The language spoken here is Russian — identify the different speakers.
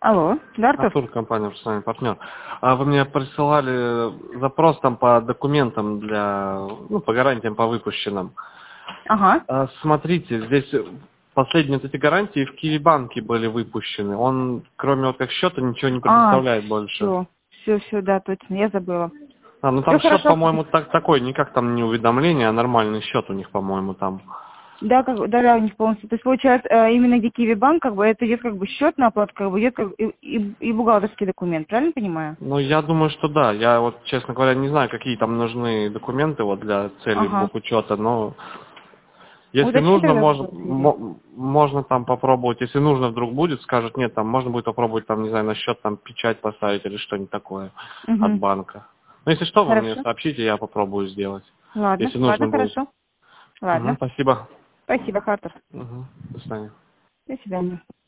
Speaker 1: Алло, да, Артур?
Speaker 2: Артур, компания с вами партнер. Вы мне присылали запрос там по документам по гарантиям по выпущенным.
Speaker 1: Ага.
Speaker 2: Смотрите, здесь последние вот эти гарантии в Киевбанке были выпущены. Он, кроме вот как счета, ничего не предоставляет больше.
Speaker 1: Все, да, точно, я забыла.
Speaker 2: Ну
Speaker 1: Все
Speaker 2: там счет,
Speaker 1: хорошо.
Speaker 2: по-моему, такой, не как там не уведомление, а нормальный счет у них, по-моему, там.
Speaker 1: Да, да, у них полностью. То есть, получается, именно где Киевбанк, это идет счет на оплату, идет и бухгалтерский документ, правильно понимаю?
Speaker 2: Ну, я думаю, что да. Я вот, честно говоря, не знаю, какие там нужны документы вот для цели
Speaker 1: Ага.
Speaker 2: бухучета, но если
Speaker 1: Уточни
Speaker 2: нужно,
Speaker 1: тогда в бухгалтерии.
Speaker 2: можно там попробовать. Если нужно вдруг будет, скажут, нет, там можно будет попробовать, там, не знаю, на счет там печать поставить или что-нибудь такое от
Speaker 1: Угу.
Speaker 2: банка. Ну, если что, вы мне
Speaker 1: Хорошо.
Speaker 2: сообщите, я попробую сделать.
Speaker 1: Ладно,
Speaker 2: Если нужно будет.
Speaker 1: хорошо. Ладно.
Speaker 2: Спасибо.
Speaker 1: Спасибо, Артур.
Speaker 2: До свидания.
Speaker 1: До свидания.